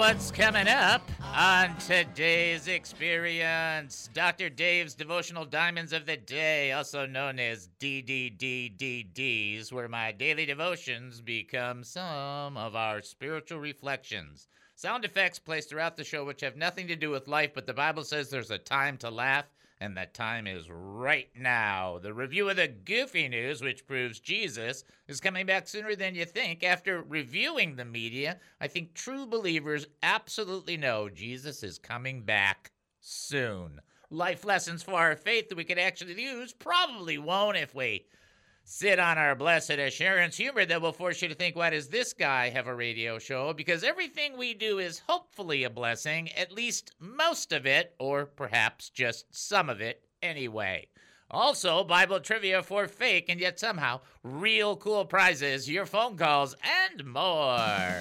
what's coming up on today's experience. Dr. Dave's Devotional Diamonds of the Day, also known as DDDDDs, where my daily devotions become some of our spiritual reflections. Sound effects placed throughout the show which have nothing to do with life, but the Bible says there's a time to laugh, and that time is right now. The review of the goofy news, which proves Jesus is coming back sooner than you think. After reviewing the media, I think true believers absolutely know Jesus is coming back soon. Life lessons for our faith that we could actually use probably won't if we sit on our blessed assurance. Humor that will force you to think, why does this guy have a radio show? Because everything we do is hopefully a blessing, at least most of it, or perhaps just some of it anyway. Also, Bible trivia for fake and yet somehow real cool prizes, your phone calls, and more.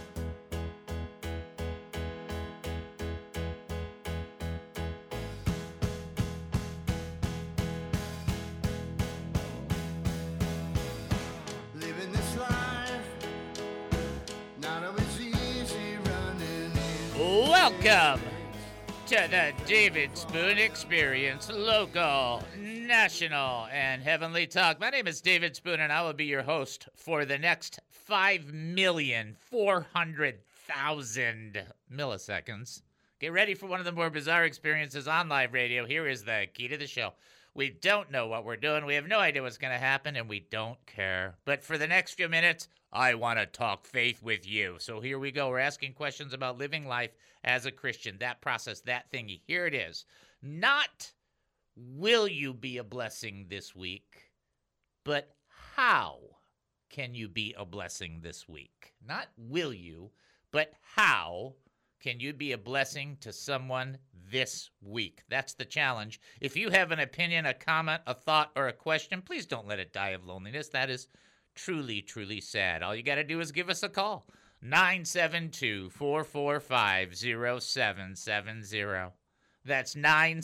Welcome to the David Spoon Experience, local, national, and heavenly talk. My name is David Spoon, and I will be your host for the next 5,400,000 milliseconds. Get ready for one of the more bizarre experiences on live radio. Here is the key to the show. We don't know what we're doing. We have no idea what's going to happen, and we don't care. But for the next few minutes, I want to talk faith with you. So here we go. We're asking questions about living life as a Christian, that process, that thingy. Here it is. Not will you be a blessing this week, but how can you be a blessing this week? Not will you, but how can you be a blessing to someone this week? That's the challenge. If you have an opinion, a comment, a thought, or a question, please don't let it die of loneliness. That is truly, truly sad. All you got to do is give us a call. 972-445-0770. That's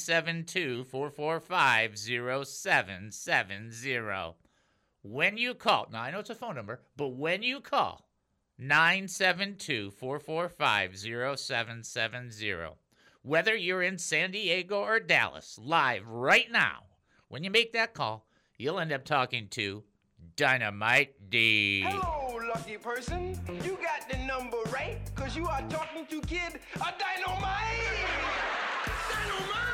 972-445-0770. When you call, now I know it's a phone number, but when you call, 972-445-0770. Whether you're in San Diego or Dallas, live right now, when you make that call, you'll end up talking to Dynamite D. Hello, lucky person. You got the number right, because you are talking to Kid Dynamite. Dynamite!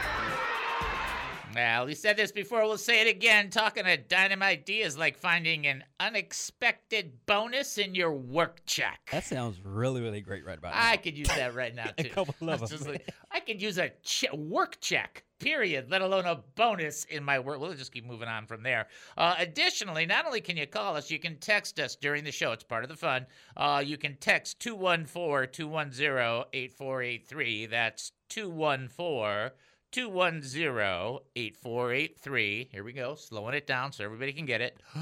Well, we said this before, we'll say it again. Talking to Dynamite D is like finding an unexpected bonus in your work check. That sounds really, really great right about now. I could use that right now, too. A couple of them. I could use a work check, period, let alone a bonus in my work. We'll just keep moving on from there. Additionally, not only can you call us, you can text us during the show. It's part of the fun. You can text 214-210-8483. That's 214-210-8483. Here we go, slowing it down so everybody can get it.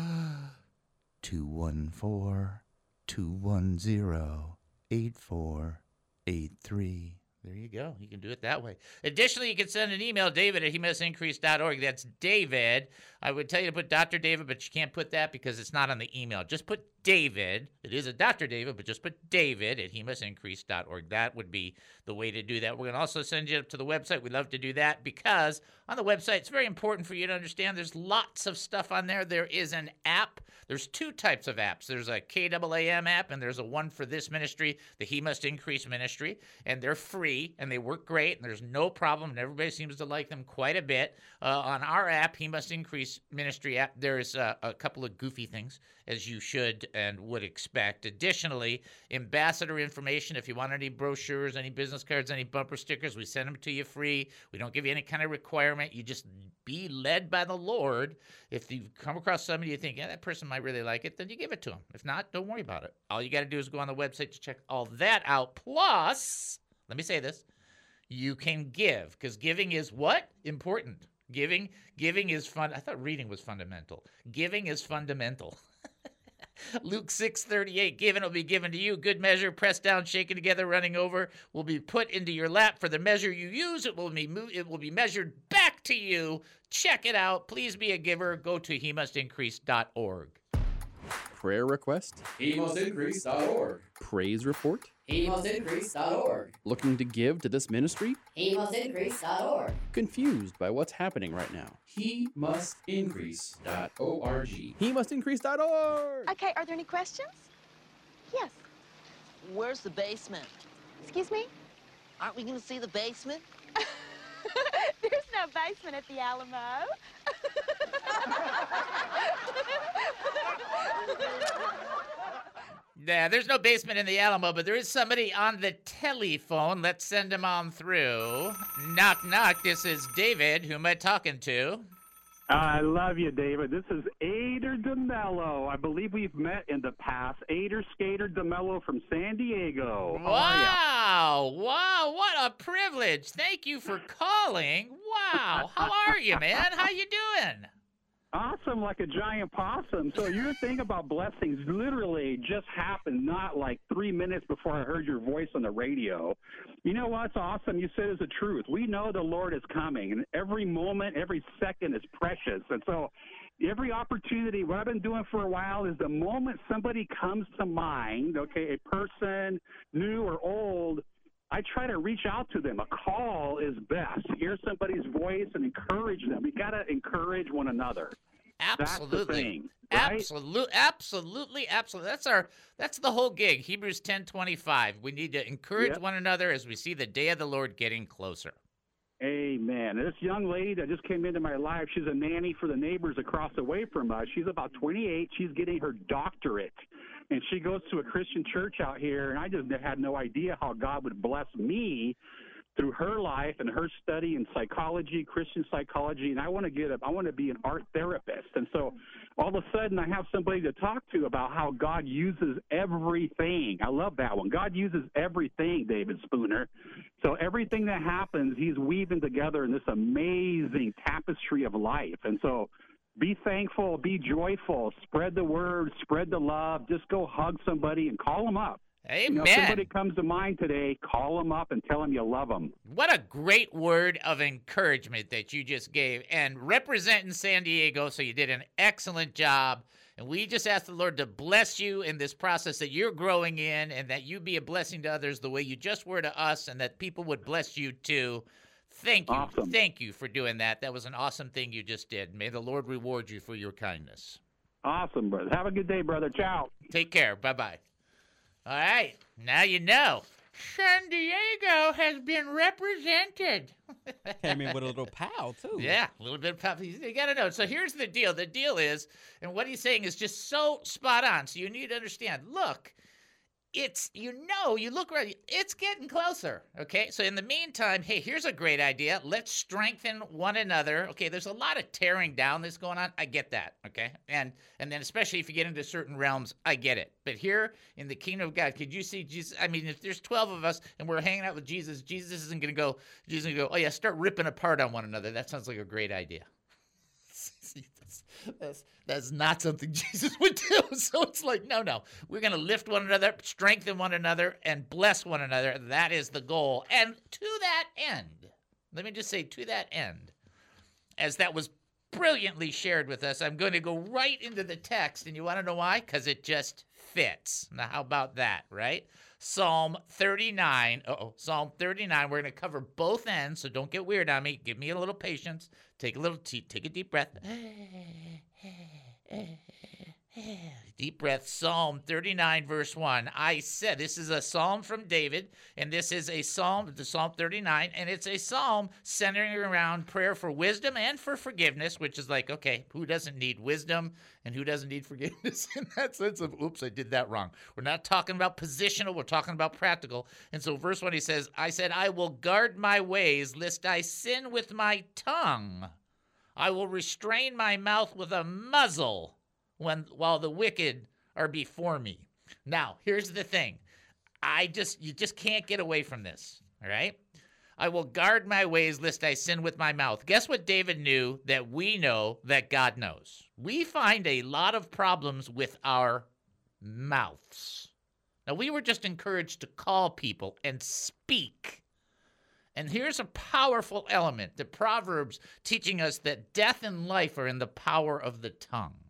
214-210-8483. There you go. You can do it that way. Additionally, you can send an email, david@hemustincrease.org. That's David. I would tell you to put Dr. David, but you can't put that because it's not on the email. Just put David. It is a Dr. David, but just put David@hemustincrease.org. That would be the way to do that. We're going to also send you up to the website. We'd love to do that because on the website, it's very important for you to understand there's lots of stuff on there. There is an app. There's two types of apps. There's a KAAM app, and there's a one for this ministry, the He Must Increase ministry, and they're free, and they work great, and there's no problem, and everybody seems to like them quite a bit. On our app, He Must Increase ministry app, there's a couple of goofy things, as you should and would expect. Additionally, ambassador information, if you want any brochures, any business cards, any bumper stickers, we send them to you free. We don't give you any kind of requirement. You just be led by the Lord. If you come across somebody you think, yeah, that person might really like it, then you give it to them. If not, don't worry about it. All you got to do is go on the website to check all that out. Plus, let me say this, you can give, because giving is what? Important. Giving is fun. I thought reading was fundamental. Giving is fundamental. Luke 6:38, given will be given to you. Good measure, pressed down, shaken together, running over, will be put into your lap. For the measure you use, it will be measured back to you. Check it out. Please be a giver. Go to hemustincrease.org. Prayer request? hemustincrease.org. Praise report? HeMustIncrease.org. Looking to give to this ministry? HeMustIncrease.org. Confused by what's happening right now? HeMustIncrease.org. HeMustIncrease.org. Okay, are there any questions? Yes. Where's the basement? Excuse me? Aren't we going to see the basement? There's no basement at the Alamo. Yeah, there's no basement in the Alamo, but there is somebody on the telephone. Let's send him on through. Knock, knock. This is David. Who am I talking to? I love you, David. This is Ader DeMello. I believe we've met in the past. Ader Skater DeMello from San Diego. Wow. Wow, what a privilege. Thank you for calling. Wow. How are you, man? How you doing? Awesome, like a giant possum. So your thing about blessings literally just happened not like 3 minutes before I heard your voice on the radio. You know what's awesome? You said it's the truth. We know the Lord is coming, and every moment, every second is precious. And so every opportunity, what I've been doing for a while is the moment somebody comes to mind, okay, a person, new or old, I try to reach out to them. A call is best. Hear somebody's voice and encourage them. We got to encourage one another. Absolutely. That's the thing, right? Absolutely. That's the whole gig. Hebrews 10:25. We need to encourage one another as we see the day of the Lord getting closer. Amen. This young lady that just came into my life, she's a nanny for the neighbors across the way from us. She's about 28. She's getting her doctorate. And she goes to a Christian church out here, and I just had no idea how God would bless me through her life and her study in psychology, Christian psychology, and I want to be an art therapist. And so all of a sudden I have somebody to talk to about how God uses everything. I love that one. God uses everything, David Spooner. So everything that happens, he's weaving together in this amazing tapestry of life. And so be thankful, be joyful, spread the word, spread the love, just go hug somebody and call them up. Amen. You know, if somebody comes to mind today, call them up and tell them you love them. What a great word of encouragement that you just gave. And representing San Diego, so you did an excellent job. And we just ask the Lord to bless you in this process that you're growing in, and that you be a blessing to others the way you just were to us, and that people would bless you too. Thank you. Awesome. Thank you for doing that. That was an awesome thing you just did. May the Lord reward you for your kindness. Awesome, brother. Have a good day, brother. Ciao. Take care. Bye-bye. All right. Now you know. San Diego has been represented. Came in with a little pow, too. Yeah, a little bit of pow. You got to know. So here's the deal. The deal is, and what he's saying is just so spot on. So you need to understand. Look, it's, you look around, it's getting closer, okay? So in the meantime, hey, here's a great idea. Let's strengthen one another. Okay, there's a lot of tearing down that's going on. I get that, okay? And then especially if you get into certain realms, I get it. But here in the kingdom of God, could you see Jesus? I mean, if there's 12 of us and we're hanging out with Jesus, Jesus isn't going to go, oh yeah, start ripping apart on one another. That sounds like a great idea. That's not something Jesus would do. So it's like, no. We're going to lift one another, strengthen one another, and bless one another. That is the goal. And to that end, let me just say, to that end, as that was brilliantly shared with us, I'm going to go right into the text. And you want to know why? Because it just fits. Now, how about that, right? Psalm 39. Psalm 39. We're going to cover both ends, so don't get weird on me. Give me a little patience. Take a deep breath. Deep breath. Psalm 39, verse 1. I said, this is a psalm from David, and this is a psalm, the Psalm 39, and it's a psalm centering around prayer for wisdom and for forgiveness, which is like, okay, who doesn't need wisdom and who doesn't need forgiveness in that sense of, oops, I did that wrong. We're not talking about positional, we're talking about practical. And so verse 1, he says, I said, I will guard my ways, lest I sin with my tongue. I will restrain my mouth with a muzzle while the wicked are before me. Now, here's the thing. You just can't get away from this, all right? I will guard my ways lest I sin with my mouth. Guess what David knew that we know that God knows? We find a lot of problems with our mouths. Now, we were just encouraged to call people and speak. And here's a powerful element, the Proverbs teaching us that death and life are in the power of the tongue.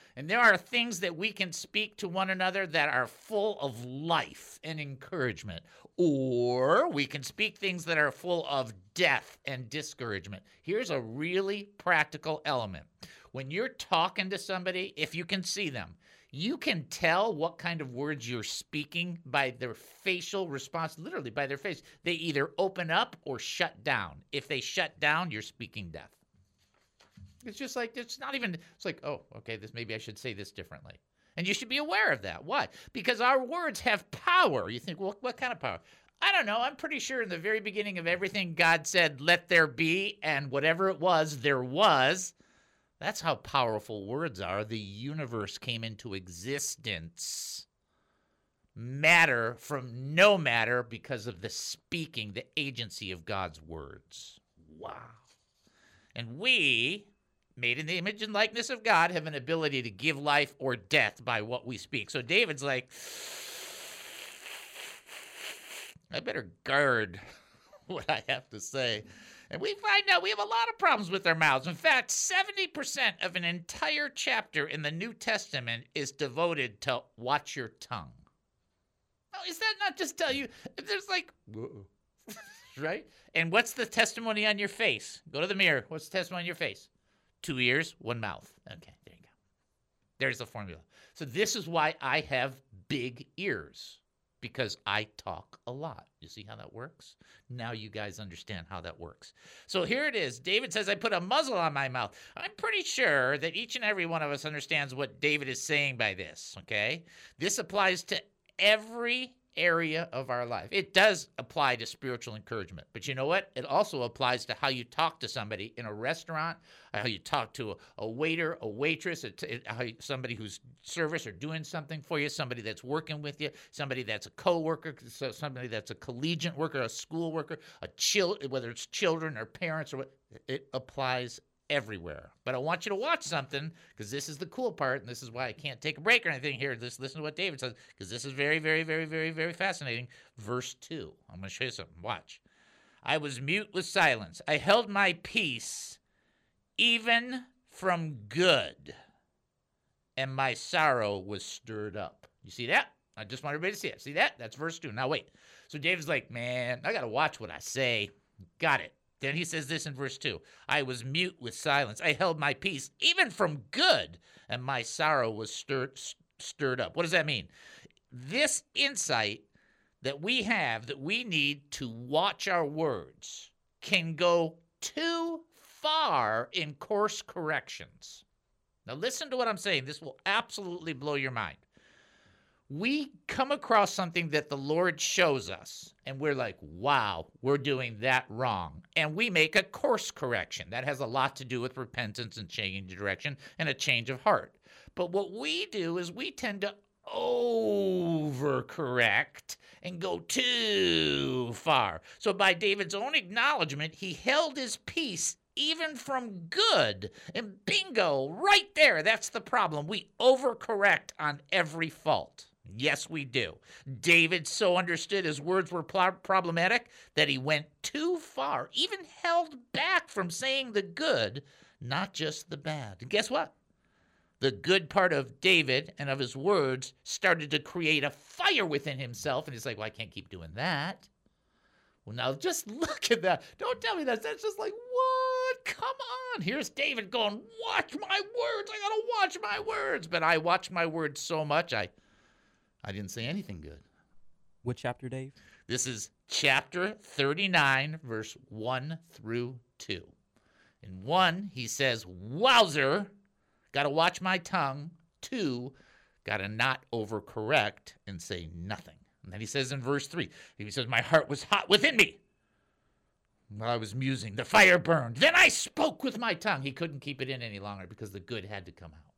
And there are things that we can speak to one another that are full of life and encouragement. Or we can speak things that are full of death and discouragement. Here's a really practical element. When you're talking to somebody, if you can see them, you can tell what kind of words you're speaking by their facial response, literally by their face. They either open up or shut down. If they shut down, you're speaking death. It's just like, it's not even, it's like, oh, okay, maybe I should say this differently. And you should be aware of that. Why? Because our words have power. You think, well, what kind of power? I don't know. I'm pretty sure in the very beginning of everything, God said, let there be, and whatever it was, there was. That's how powerful words are. The universe came into existence. Matter from no matter because of the speaking, the agency of God's words. Wow. And we, made in the image and likeness of God, have an ability to give life or death by what we speak. So David's like, I better guard what I have to say. And we find out we have a lot of problems with our mouths. In fact, 70% of an entire chapter in the New Testament is devoted to watch your tongue. Now, is that not just tell you, there's like, right? And what's the testimony on your face? Go to the mirror. What's the testimony on your face? 2 ears, 1 mouth. Okay, there you go. There's the formula. So this is why I have big ears, because I talk a lot. You see how that works? Now you guys understand how that works. So here it is. David says, I put a muzzle on my mouth. I'm pretty sure that each and every one of us understands what David is saying by this, okay? This applies to every area of our life. It does apply to spiritual encouragement. But you know what? It also applies to how you talk to somebody in a restaurant, how you talk to a waiter, a waitress, somebody who's service or doing something for you, somebody that's working with you, somebody that's a co-worker, somebody that's a collegiate worker, a school worker, whether it's children or parents or what, it applies everywhere. But I want you to watch something, because this is the cool part, and this is why I can't take a break or anything here. Just listen to what David says, because this is very, very, very, very, very fascinating. Verse 2. I'm going to show you something. Watch. I was mute with silence. I held my peace even from good, and my sorrow was stirred up. You see that? I just want everybody to see it. See that? That's verse 2. Now wait. So David's like, man, I got to watch what I say. Got it. Then he says this in verse 2. I was mute with silence. I held my peace, even from good, and my sorrow was stirred up. What does that mean? This insight that we have, that we need to watch our words, can go too far in course corrections. Now listen to what I'm saying. This will absolutely blow your mind. We come across something that the Lord shows us, and we're like, wow, we're doing that wrong. And we make a course correction. That has a lot to do with repentance and change of direction and a change of heart. But what we do is we tend to overcorrect and go too far. So by David's own acknowledgement, he held his peace even from good. And bingo, right there, that's the problem. We overcorrect on every fault. Yes, we do. David so understood his words were problematic that he went too far, even held back from saying the good, not just the bad. And guess what? The good part of David and of his words started to create a fire within himself, and he's like, well, I can't keep doing that. Well, now just look at that. Don't tell me that. That's just like, what? Come on. Here's David going, watch my words. I got to watch my words. But I watched my words so much, I didn't say anything good. What chapter, Dave? This is chapter 39, verse 1 through 2. In 1, he says, wowzer, got to watch my tongue. 2, got to not overcorrect and say nothing. And then he says in verse 3, he says, my heart was hot within me while I was musing. The fire burned. Then I spoke with my tongue. He couldn't keep it in any longer because the good had to come out.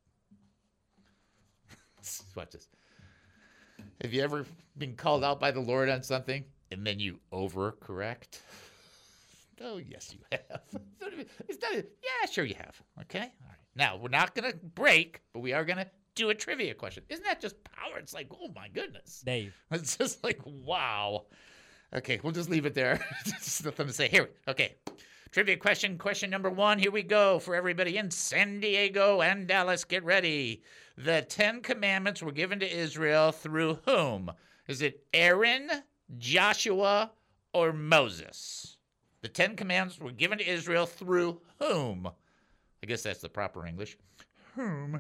Watch this. Have you ever been called out by the Lord on something and then you overcorrect? Oh, yes, you have. Yeah, sure you have. Okay? All right. Now, we're not going to break, but we are going to do a trivia question. Isn't that just power? It's like, oh, my goodness. Dave. It's just like, wow. Okay, we'll just leave it there. There's nothing to say. Here, okay. Trivia question number 1. Here we go for everybody in San Diego and Dallas. Get ready. The 10 Commandments were given to Israel through whom? Is it Aaron, Joshua, or Moses? The 10 Commandments were given to Israel through whom? I guess that's the proper English. Whom?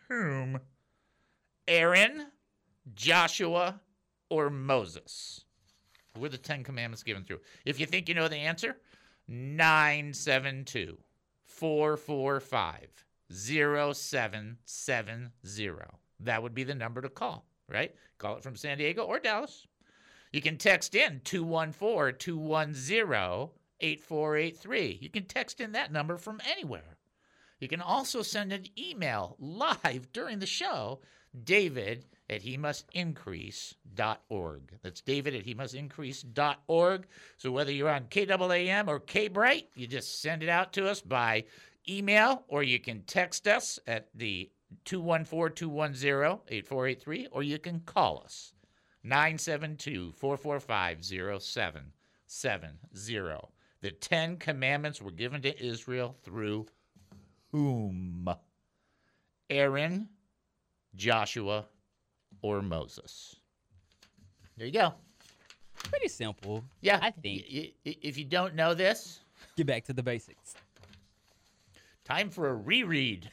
Aaron, Joshua, or Moses? Who were the 10 Commandments given through? If you think you know the answer, 972-445-0770. That would be the number to call, right? Call it from San Diego or Dallas. You can text in 214-210-8483. You can text in that number from anywhere. You can also send an email live during the show, david@hemustincrease.org. That's david@hemustincrease.org. So whether you're on KAAM or K-Bright, you just send it out to us by email, or you can text us at the 214-210-8483, or you can call us, 972-445-0770. The 10 Commandments were given to Israel through whom? Aaron, Joshua, or Moses? There you go. Pretty simple. Yeah. I think. If you don't know this, Get back to the basics. time for a reread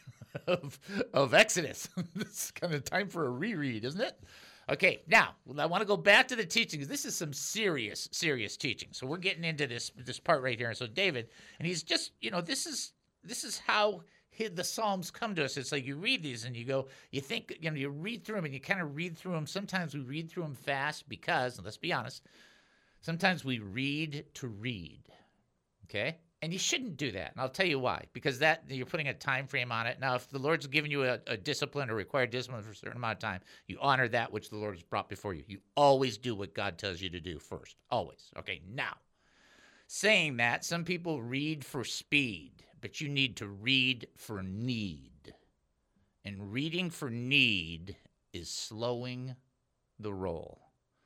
of Exodus. It's kind of time for a reread, isn't it? Okay, now, I want to go back to the teaching, because this is some serious teaching. So we're getting into this part right here. And so David, and he's just, this is how the Psalms come to us. It's like you read these and you go, you think, you read through them and you kind of read through them. Sometimes we read through them fast because, let's be honest, sometimes we read to read, okay? And you shouldn't do that. And I'll tell you why. Because you're putting a time frame on it. Now, if the Lord's given you a discipline or required discipline for a certain amount of time, you honor that which the Lord has brought before you. You always do what God tells you to do first. Always. Okay, now, saying that, some people read for speed, but you need to read for need. And reading for need is slowing the roll.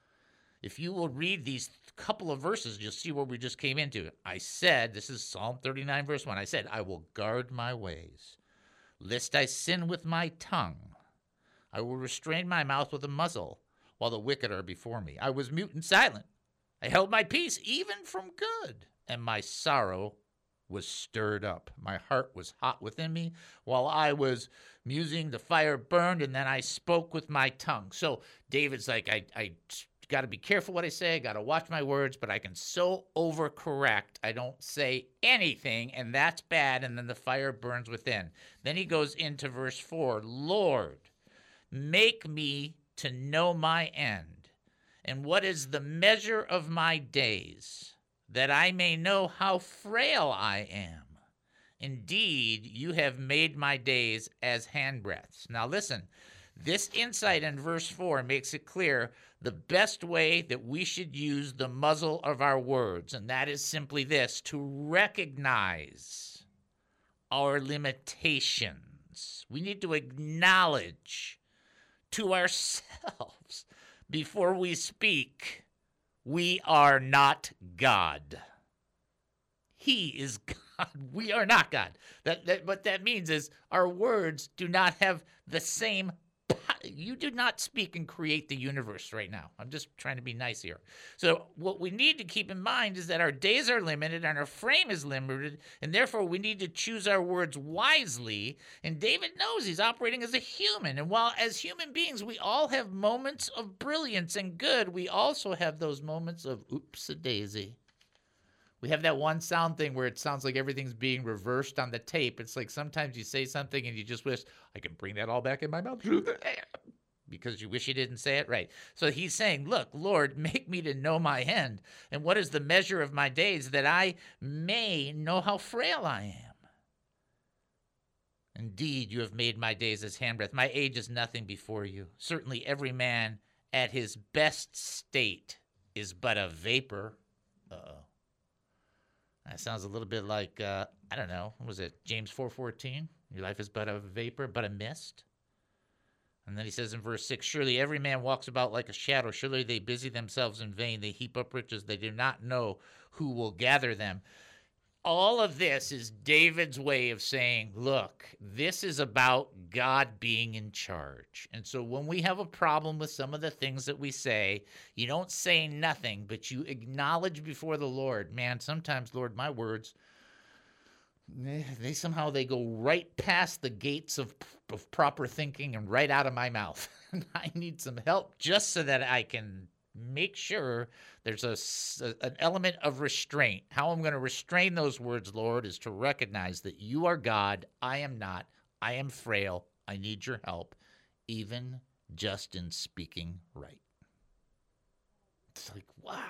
If you will read these couple of verses, you'll see where we just came into. I said, this is Psalm 39, verse 1. I said, I will guard my ways, lest I sin with my tongue. I will restrain my mouth with a muzzle, while the wicked are before me. I was mute and silent. I held my peace, even from good, and my sorrow was stirred up. My heart was hot within me. While I was musing, the fire burned, and then I spoke with my tongue. So David's like, I got to be careful what I say. I got to watch my words, but I can so overcorrect. I don't say anything, and that's bad, and then the fire burns within. Then he goes into verse 4. Lord, make me to know my end, and what is the measure of my days, that I may know how frail I am. Indeed, you have made my days as handbreadths. Now listen, this insight in verse 4 makes it clear the best way that we should use the muzzle of our words, and that is simply this: to recognize our limitations. We need to acknowledge to ourselves before we speak, we are not God. He is God. We are not God. What that means is our words do not have the same. You do not speak and create the universe right now. I'm just trying to be nice here. So what we need to keep in mind is that our days are limited and our frame is limited, and therefore we need to choose our words wisely. And David knows he's operating as a human. And while as human beings we all have moments of brilliance and good, we also have those moments of oops-a-daisy. We have that one sound thing where it sounds like everything's being reversed on the tape. It's like sometimes you say something and you just wish, I can bring that all back in my mouth because you wish you didn't say it right. So he's saying, look, Lord, make me to know my end. And what is the measure of my days, that I may know how frail I am? Indeed, you have made my days as handbreadth. My age is nothing before you. Certainly every man at his best state is but a vapor. Uh-oh. That sounds a little bit like, I don't know, what was it, James 4:14? Your life is but a vapor, but a mist. And then he says in verse 6, surely every man walks about like a shadow. Surely they busy themselves in vain. They heap up riches. They do not know who will gather them. All of this is David's way of saying, look, this is about God being in charge. And so when we have a problem with some of the things that we say, you don't say nothing, but you acknowledge before the Lord, man, sometimes, Lord, my words, they go right past the gates of proper thinking and right out of my mouth. And I need some help just so that I can make sure there's an element of restraint. How I'm going to restrain those words, Lord, is to recognize that you are God. I am not. I am frail. I need your help, even just in speaking right. It's like, wow.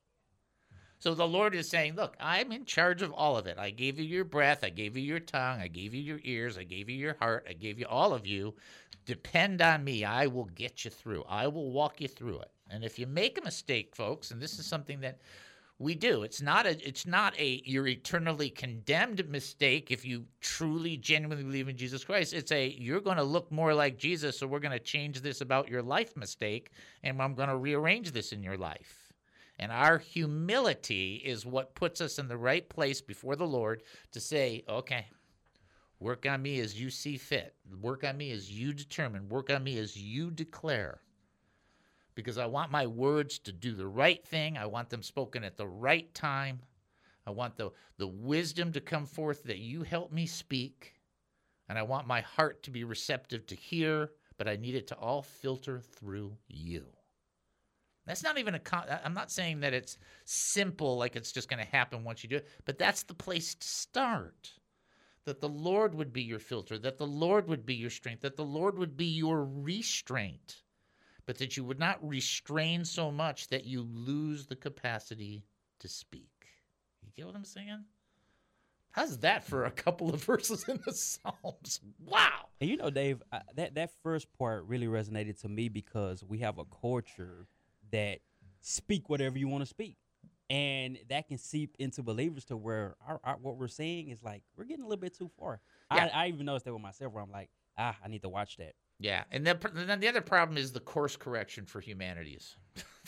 So the Lord is saying, look, I'm in charge of all of it. I gave you your breath. I gave you your tongue. I gave you your ears. I gave you your heart. I gave you all of you. Depend on me. I will get you through. I will walk you through it. And if you make a mistake, folks, and this is something that we do, it's not a you're eternally condemned mistake if you truly, genuinely believe in Jesus Christ. It's a you're going to look more like Jesus, so we're going to change this about your life mistake, and I'm going to rearrange this in your life. And our humility is what puts us in the right place before the Lord to say, okay, work on me as you see fit. Work on me as you determine. Work on me as you declare. Because I want my words to do the right thing. I want them spoken at the right time. I want the wisdom to come forth that you help me speak. And I want my heart to be receptive to hear, but I need it to all filter through you. That's not even I'm not saying that it's simple, like it's just going to happen once you do it, but that's the place to start. That the Lord would be your filter, that the Lord would be your strength, that the Lord would be your restraint. But that you would not restrain so much that you lose the capacity to speak. You get what I'm saying? How's that for a couple of verses in the Psalms? Wow. And you know, Dave, that first part really resonated to me because we have a culture that speak whatever you want to speak. And that can seep into believers to where what we're saying is like, we're getting a little bit too far. Yeah. I even noticed that with myself where I'm like, I need to watch that. Yeah, and then the other problem is the course correction for humanities.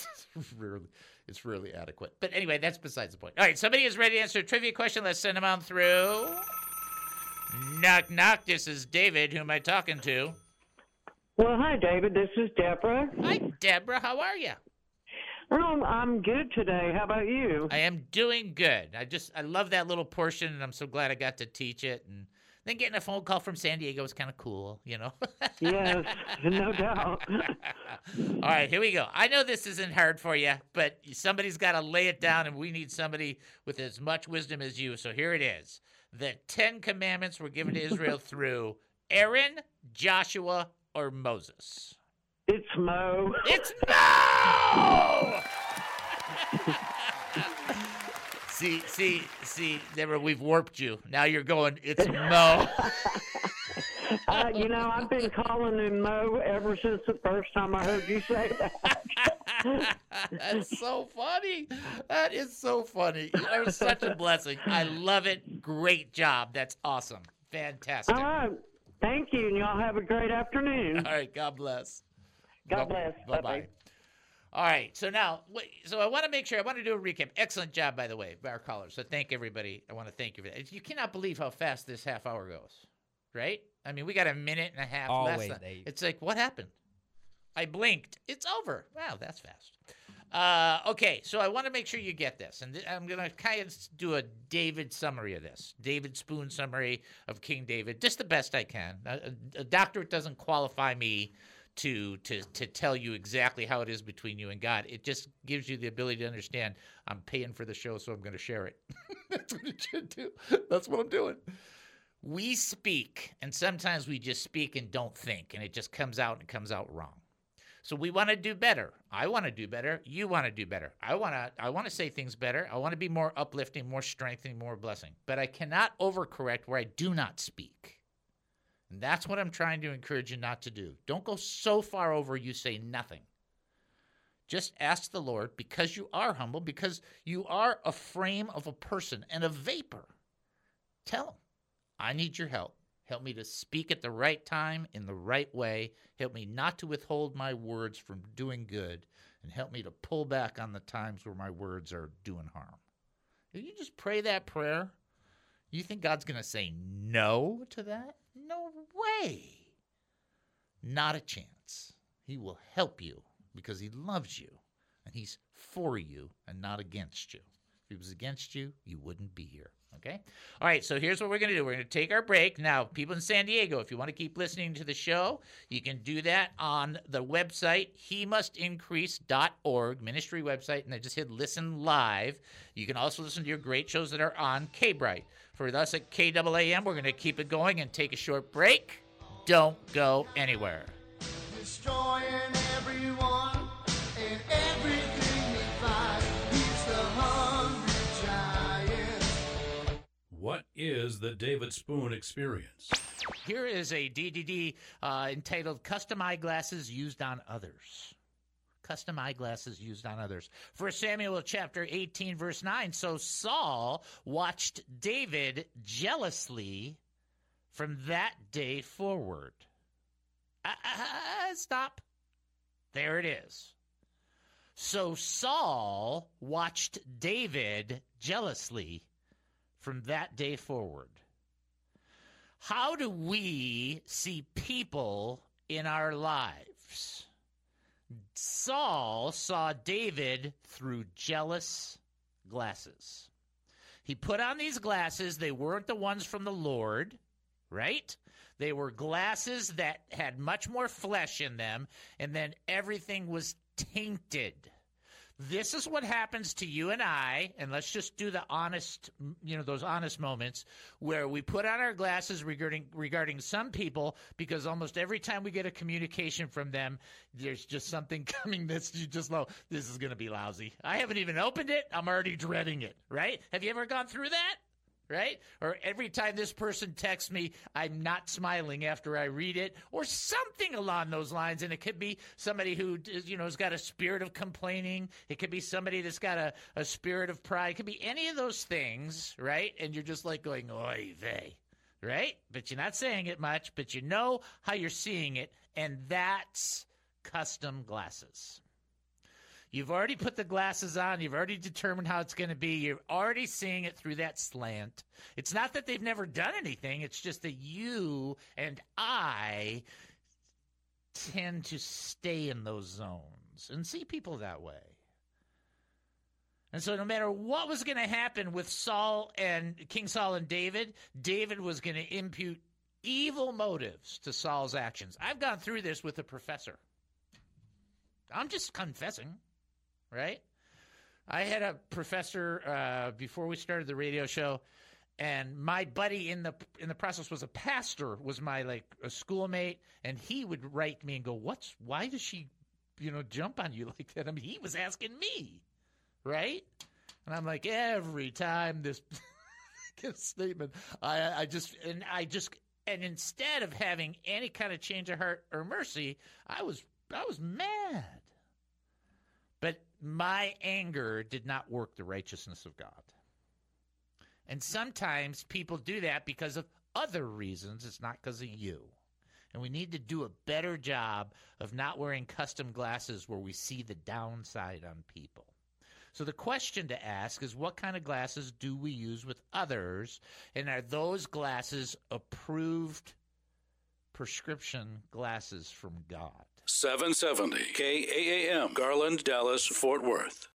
It's really adequate. But anyway, that's besides the point. All right, somebody is ready to answer a trivia question. Let's send them on through. Knock, knock. This is David. Who am I talking to? Well, hi, David. This is Deborah. Hi, Deborah. How are you? I'm good today. How about you? I am doing good. I love that little portion, and I'm so glad I got to teach it. And then getting a phone call from San Diego was kind of cool, you know? Yes, no doubt. All right, here we go. I know this isn't hard for you, but somebody's got to lay it down, and we need somebody with as much wisdom as you. So here it is. The 10 Commandments were given to Israel through Aaron, Joshua, or Moses. It's Mo. It's Mo! See, Deborah, we've warped you. Now you're going, it's Mo. I've been calling him Mo ever since the first time I heard you say that. That's so funny. That is so funny. You're such a blessing. I love it. Great job. That's awesome. Fantastic. All right. Thank you, and y'all have a great afternoon. All right. God bless. God bless. Bye-bye. All right, so now, I want to make sure, I want to do a recap. Excellent job, by the way, by our callers. So thank everybody. I want to thank you for that. You cannot believe how fast this half hour goes, right? I mean, we got a minute and a half Always, left. Dave. It's like, what happened? I blinked. It's over. Wow, that's fast. Okay, so I want to make sure you get this. And I'm going to kind of do a David summary of this. David Spoon summary of King David, just the best I can. A doctorate doesn't qualify me to tell you exactly how it is between you and God. It just gives you the ability to understand, I'm paying for the show, so I'm going to share it. That's what it should do. That's what I'm doing. We speak, and sometimes we just speak and don't think, and it just comes out and it comes out wrong. So we want to do better. I want to do better. You want to do better. I want to say things better. I want to be more uplifting, more strengthening, more blessing. But I cannot overcorrect where I do not speak. And that's what I'm trying to encourage you not to do. Don't go so far over you say nothing. Just ask the Lord, because you are humble, because you are a frame of a person and a vapor. Tell him, I need your help. Help me to speak at the right time in the right way. Help me not to withhold my words from doing good. And help me to pull back on the times where my words are doing harm. If you just pray that prayer, You think God's going to say no to that? No way. Not a chance. He will help you because he loves you, and he's for you and not against you. If he was against you, you wouldn't be here. Okay? All right, so here's what we're going to do. We're going to take our break. Now, people in San Diego, if you want to keep listening to the show, you can do that on the website, hemustincrease.org, ministry website, and then just hit listen live. You can also listen to your great shows that are on K-Bright. For us at KAAM, we're going to keep it going and take a short break. Don't go anywhere. Destroying everyone and everything they find. He's the hungry giant. What is the David Spoon Experience? Here is a DDD entitled Custom Eyeglasses Used on Others. Custom eyeglasses used on others. 1 Samuel chapter 18, verse 9. So Saul watched David jealously from that day forward. Stop. There it is. So Saul watched David jealously from that day forward. How do we see people in our lives? Saul saw David through jealous glasses. He put on these glasses. They weren't the ones from the Lord, right? They were glasses that had much more flesh in them, and then everything was tainted. This is what happens to you and I, and let's just do the honest, those honest moments where we put on our glasses regarding some people, because almost every time we get a communication from them, there's just something coming that's you just know, this is going to be lousy. I haven't even opened it. I'm already dreading it, right? Have you ever gone through that? Right? Or every time this person texts me, I'm not smiling after I read it, or something along those lines. And it could be somebody who, has got a spirit of complaining. It could be somebody that's got a spirit of pride. It could be any of those things, right? And you're just like going, oy vey, right? But you're not saying it much, but you know how you're seeing it. And that's custom glasses. You've already put the glasses on. You've already determined how it's going to be. You're already seeing it through that slant. It's not that they've never done anything. It's just that you and I tend to stay in those zones and see people that way. And so no matter what was going to happen with King Saul and David, David was going to impute evil motives to Saul's actions. I've gone through this with a professor. I'm just confessing. Right? I had a professor before we started the radio show, and my buddy in the process was a pastor, was my a schoolmate, and he would write me and go, why does she, jump on you like that? I mean, he was asking me, right? And I'm like, every time this statement, and instead of having any kind of change of heart or mercy, I was mad. But my anger did not work the righteousness of God. And sometimes people do that because of other reasons. It's not because of you. And we need to do a better job of not wearing custom glasses where we see the downside on people. So the question to ask is, what kind of glasses do we use with others? And are those glasses approved prescription glasses from God? 770 KAAM, Garland, Dallas, Fort Worth.